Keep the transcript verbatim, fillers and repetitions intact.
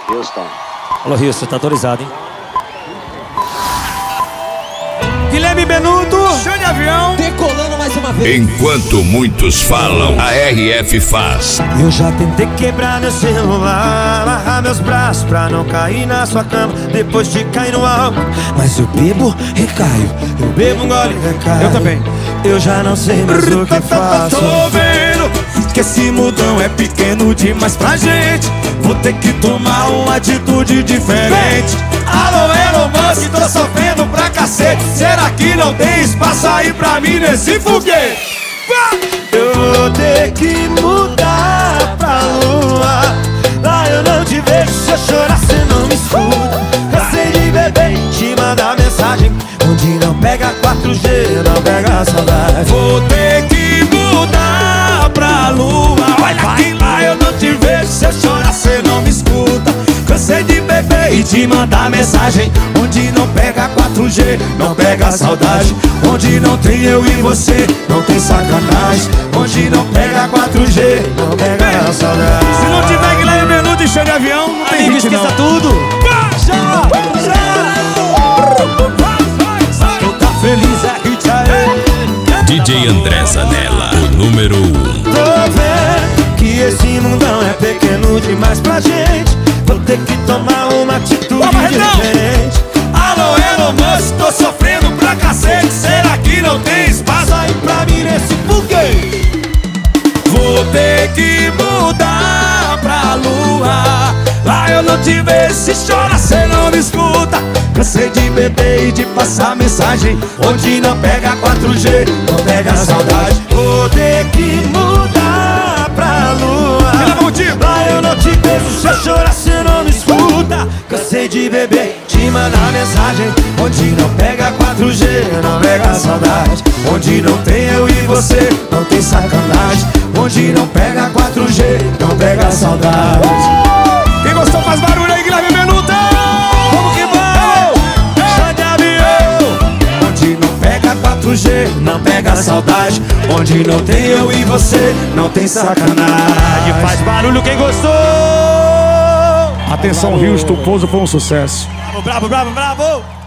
Houston. Alô, Houston, tá autorizado, hein? Guilherme Benuto, show de avião, decolando mais uma vez. Enquanto muitos falam, a R F faz. Eu já tentei quebrar meu celular, amarrar meus braços pra não cair na sua cama depois de cair no álcool. Mas eu bebo, recaio, eu bebo um gole, recaio. Eu também. Eu já não sei mais o que faço. Tô vendo que esse mudão é pequeno demais pra gente. Vou ter que tomar uma atitude diferente. Alô, Elon Musk, tô sofrendo pra cacete. Será que não tem espaço aí pra mim nesse foguete? Eu vou ter que mudar pra lua. Lá eu não te vejo, se eu chorar cê não me escuta. Cansei de beber e te mandar mensagem onde não pega quatro G, não pega saudade. Vou ter que mudar pra lua. Olha que lá eu não te vejo, se eu chorar cê não me escuta. Cansei de beber e te mandar mensagem onde não pega quatro G, não pega saudade. Onde não tem eu e você, não tem sacanagem. Onde não pega quatro G, não pega saudade. Se não tiver Guilherme Benuto e show de avião, não tem Amigo, hit, esqueça não. tudo. Já, já. Quem tá feliz é hit aí. D J André Zanella, o número um. Tô vendo que esse mundão é pequeno demais pra gente. Vou ter que tomar uma atitude diferente. Alô, Elon Musk, tô sofrendo pra cacete. Será que não tem espaço aí pra mim nesse foguete? Vou ter que mudar pra lua. Lá eu não te vejo, se chora cê não me escuta. Cansei de beber e de passar mensagem onde não pega quatro G, não pega saudade. Vou ter que mudar pra lua. Lá eu não te vejo, se eu chorar cê não me escuta. Cansei de beber, te mandar mensagem onde não pega quatro G, não pega saudade. Onde não tem eu e você, não tem sacanagem. Onde não pega quatro G, não pega saudade. Quem gostou faz barulho aí, Guilherme Benuto. Vamos que vamos, show de avião. Onde não pega quatro G, não pega saudade. Onde não tem eu e você, não tem sacanagem. Faz barulho quem gostou. Atenção, Houston, o pouso foi um sucesso. Bravo, bravo, bravo, bravo.